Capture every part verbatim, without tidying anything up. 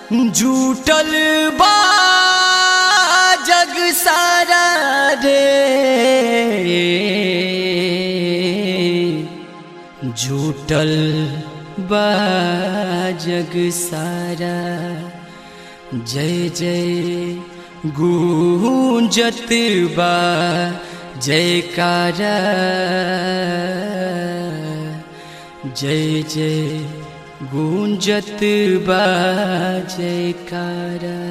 जुटल बा जग सारा रे, जुटल बा जग सारा। जय जय गूंजत बा जयकारा, जय जय गूंजत बा जयकारा।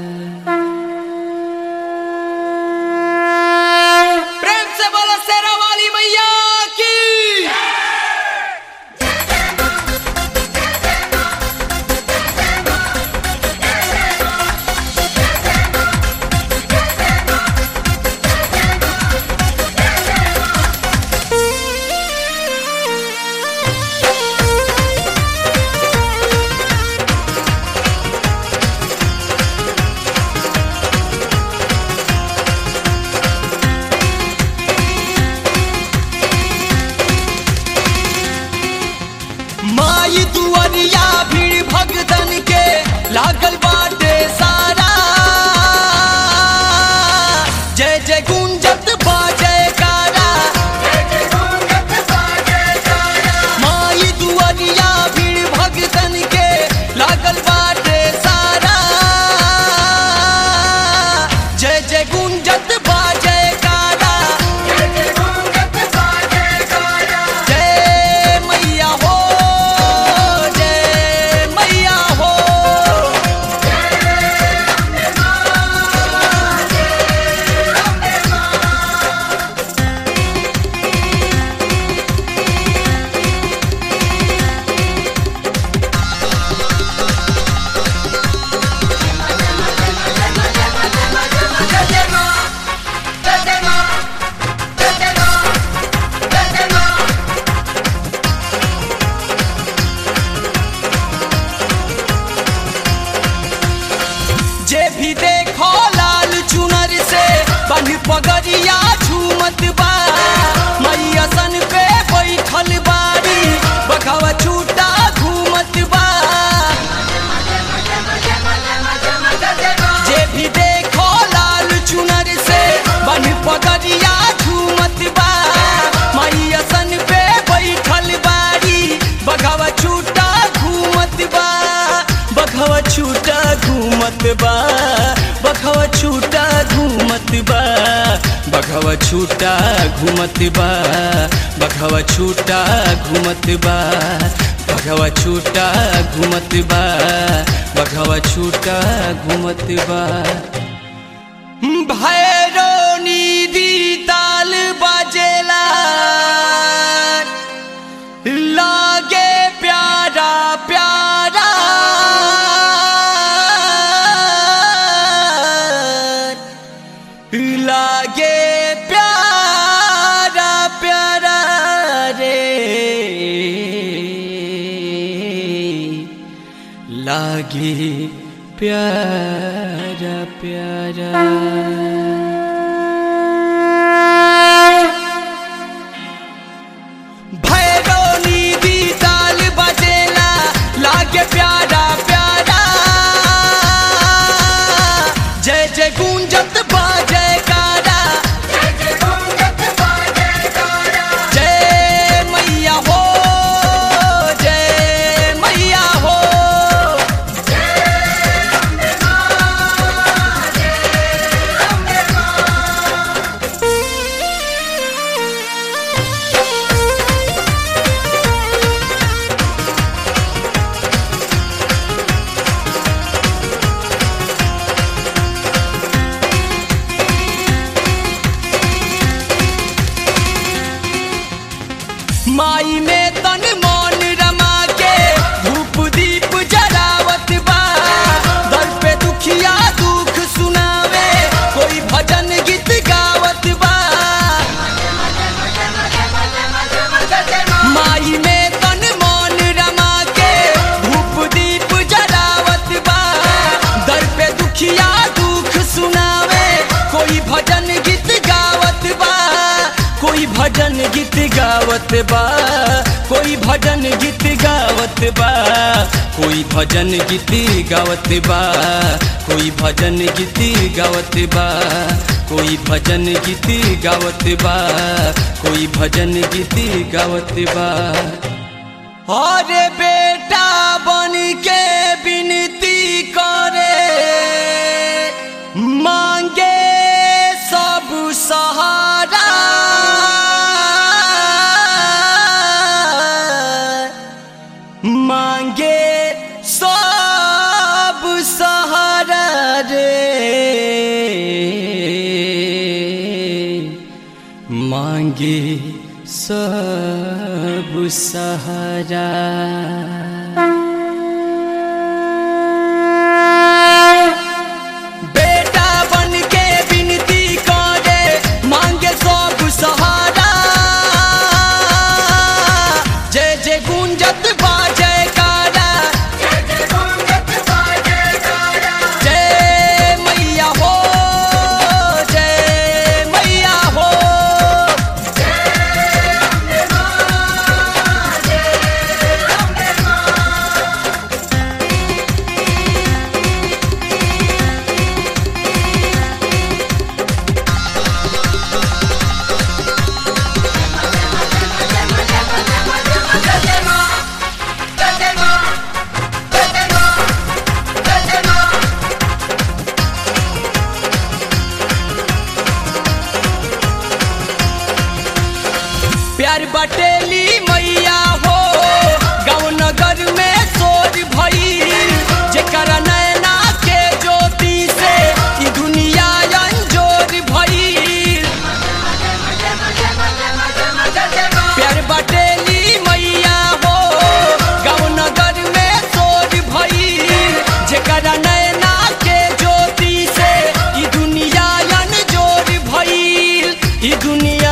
प्रेम से बोलो शेरा वाली मैया की। माई दुआरिया भीड़ भगतन के लागल बाटे सारा, जय जय गूंजत बा जयकारा। माई दुआरिया भीड़ भगतन के लागल बाटे सारा, जय जय गूंजत बा जयकारा। जय मैया हो, जे भी देखो लाल चुनर से बन पगड़िया झूमत बा। मैया सन पे बैठल बारी, बघवा छूटा घूमत बा। जे भी देखो लाल चुनर से बन पगड़िया झूमत बा। मैया सन पे बैठल बारी, बघवा छूटा घूमत बा। बघवा छूटा घूमत बा, बघवा छूटा घूमत बा, बघवा छूटा घूमत बा, बघवा छूटा घूमत बा, बघवा छूटा घूमत बा, बघवा छूटा घूमत बा। भैरो निधि ताल बाजेला, लागे प्यारा प्यारा। लागे प्यारा प्यारा रे, लागे प्यारा प्यारा। भैरो निधि ताल बजेला, लागे प्यारा प्यारा। जय जय गूंजत बा जयकारा। जय मैया हो, जय मैया हो। माई में तन मन रमा के धूप दीप जरावत बा। दर पे दुखिया दुख सुनावे, कोई भजन गीत गावत बा। माई में तन मन रमा के धूप दीप जरावत बा। दर पे दुखिया दुख सुनावे, कोई भजन गीत गावत बा। कोई भजन गीत गावत बा, कोई भजन गीत गावत गावत बा कोई भजन गीत गावत बा कोई भजन गीत गावत बा कोई भजन गीत गावत बा कोई भजन गीत गावत बा। अरे बेटा बन के विनती करे मांगे सब सहारा मांगे सब सहारा रे मांगे सब सहारा। बेटा बन के विनती करे मांगे सब सहारा जय जय गुंजत प्यार बटेली मैया हो गाँव नगर में सोर भइल जेकर नैना के ज्योति से ई दुनिया अंजोर भइल। प्यार बटेली मैया हो गाँव नगर में सोर भइल जेकर नैना के ज्योति से ई दुनिया अंजोर भइल ई दुनिया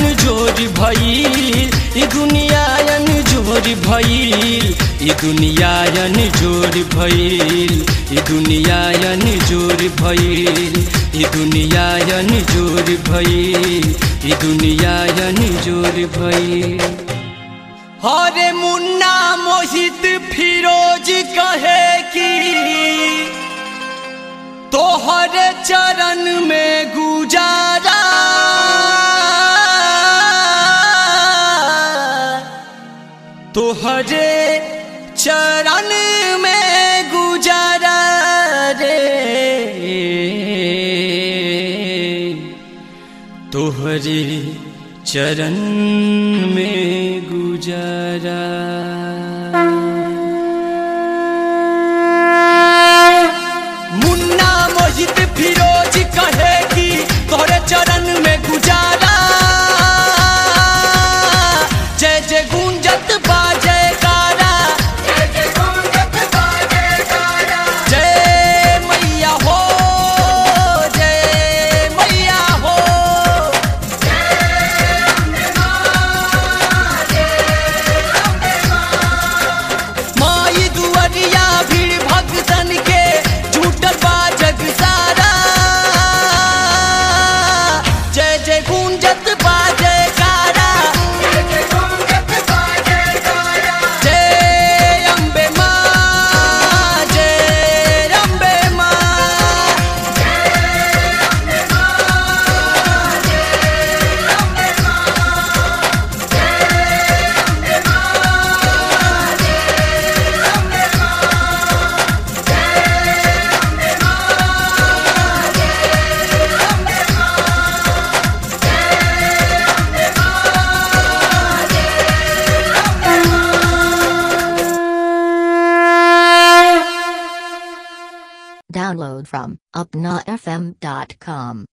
भइल ई दुनिया जोर भइल ई दुनिया जोर भइल ई दुनिया जोर भइल ई दुनिया जोर भइल ई दुनिया जोर भइल। हरे मुन्ना मोहित फिरोज कहे कि तोहरे चरण में गुजारा तोहरे चरण में गुजारा रे तोहरे चरण में गुजारा। मुन्ना मोहित फिरोज कहे कि तोहरे चरण में गुजारा जय जय गुंजत Download from upna f m dot com.